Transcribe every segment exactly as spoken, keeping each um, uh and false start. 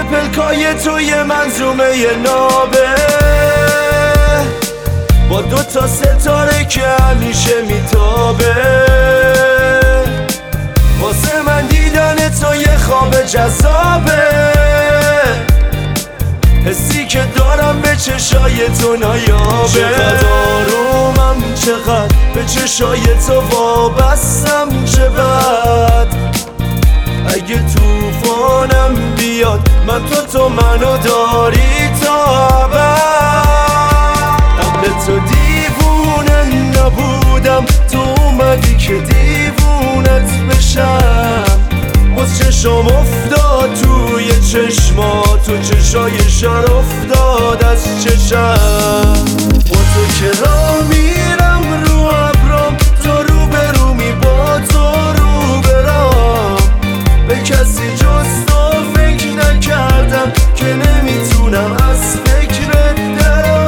پلکای توی منظومه نابه با دو تا ستاره که همیشه میتابه. واسه من دیدن تو یه خواب جذابه، حسی که دارم به چشای تو نایابه. چقدر آرومم، چقدر به چشای تو وابستم، چه بد اگه توفانم بیاد من تو تو منو داری تا ابد. قبل تو دیوونه نبودم، تو اومدی که دیوونت بشم. باز چشم افتاد توی چشمات، تو چشای شر افتاد از چشم. با تو که راه میرم رو ابرام، تو رو به رومی با تو رو برام. به کسی جز تو فکر نکردم که نمیتونم از فکرت درام.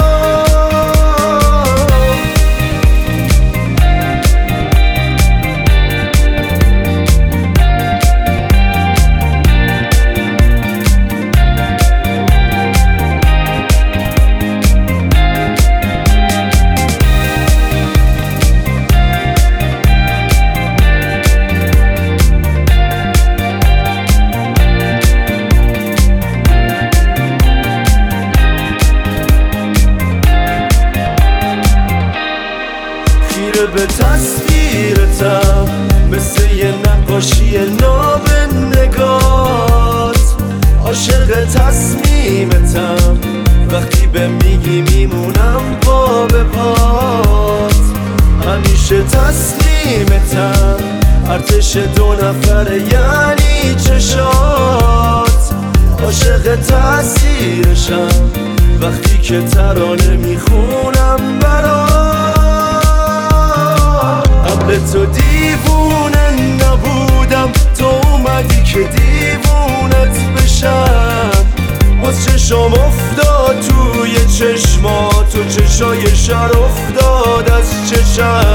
به تصویرتم مثل یه نقاشی ناب نگات، عاشق تصمیمتم وقتی به میگی میمونم پا به پات. همیشه تسلیمتم، ارتش دو نفره یعنی چشات. عاشق تاثیرشم وقتی که ترانه میخونم برات. قبل تو دیوونه نبودم، تو اومدی که دیوونت بشم. باز چشم افتاد توی چشمات، تو چشای شر افتاد از چشم.